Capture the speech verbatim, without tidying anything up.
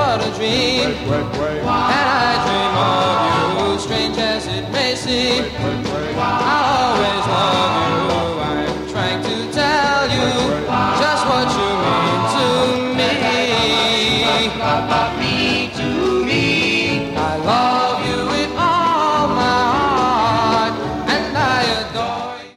but a dream. And I dream of you, strange as it may seem. I'll always love you.